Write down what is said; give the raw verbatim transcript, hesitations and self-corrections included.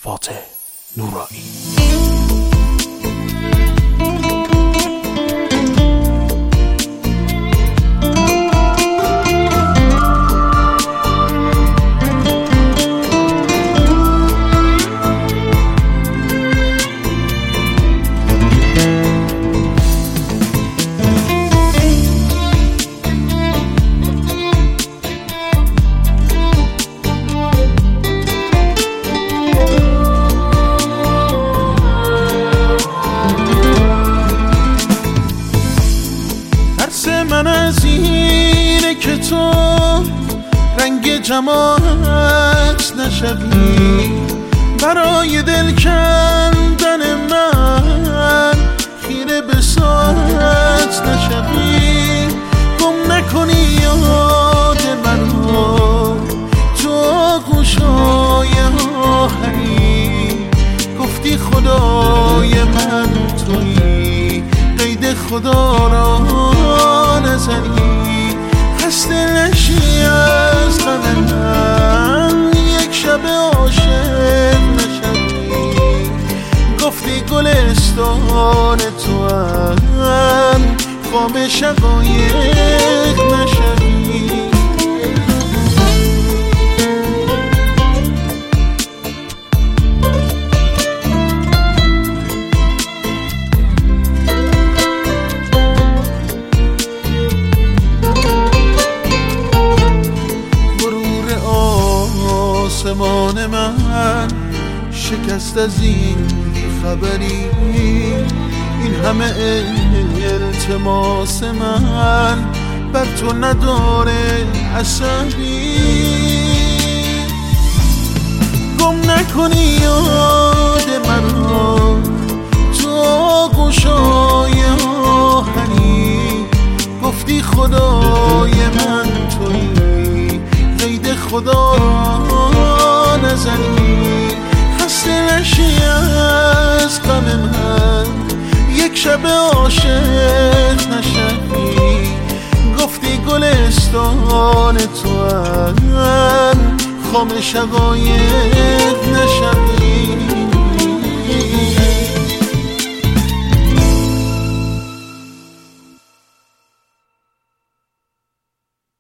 فاتح نورانی. من از اینه که تو رنگ جمالت نشوی، برای دل کندن من خیره به ساعت نشوی، گم نکنی یاد من رو تو گوشای آخری، گفتی خدای من تویی، قید خدا را نزنی، خسته نشی از غم من، یک شب عاشق نشوی، گفتی گلستان تو هم خام شقایق نشوی. آسمان من شکست از این خبری، این همه التماس من بر تو نداره اثری، گم نکنی یاد من رو تو گوشای آهنی، گفتی خدای من تویی، قید خدا را نزنی، خسته نشی از غم من، یک شب عاشق نشوی، گفتی گلستان تو هم خام شقایق